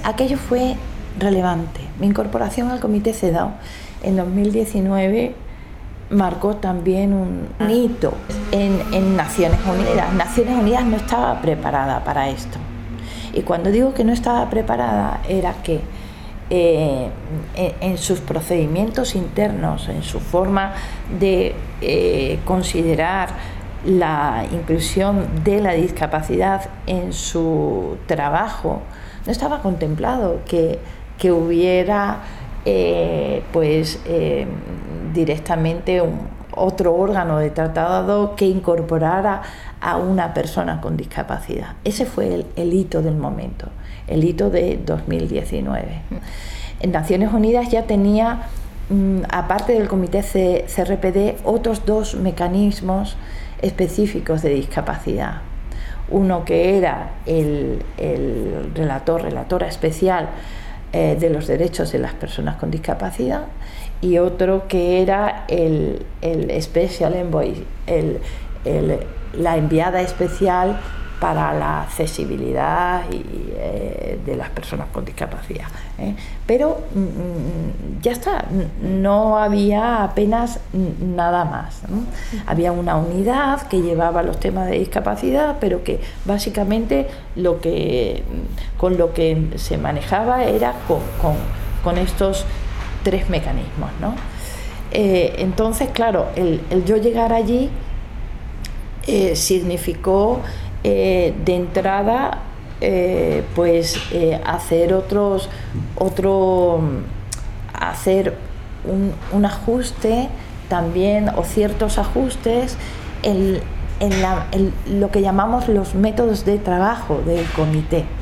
aquello fue relevante. Mi incorporación al Comité CEDAW en 2019 marcó también un hito en Naciones Unidas. Naciones Unidas no estaba preparada para esto. Y cuando digo que no estaba preparada, era que en sus procedimientos internos, en su forma de considerar la inclusión de la discapacidad en su trabajo, no estaba contemplado que hubiera directamente otro órgano de tratado que incorporara a una persona con discapacidad. Ese fue el hito del momento, el hito de 2019. En Naciones Unidas ya tenía, aparte del Comité CRPD, otros 2 mecanismos específicos de discapacidad. Uno que era el relatora especial de los derechos de las personas con discapacidad, y otro que era el Special Envoy, la enviada especial para la accesibilidad de las personas con discapacidad. Pero ya está, no había apenas nada más, ¿no? Había una unidad que llevaba los temas de discapacidad, pero que básicamente con lo que se manejaba era con estos 3 mecanismos, ¿no? Entonces, claro, el yo llegar allí significó de entrada hacer un ajuste también, o ciertos ajustes en lo que llamamos los métodos de trabajo del comité.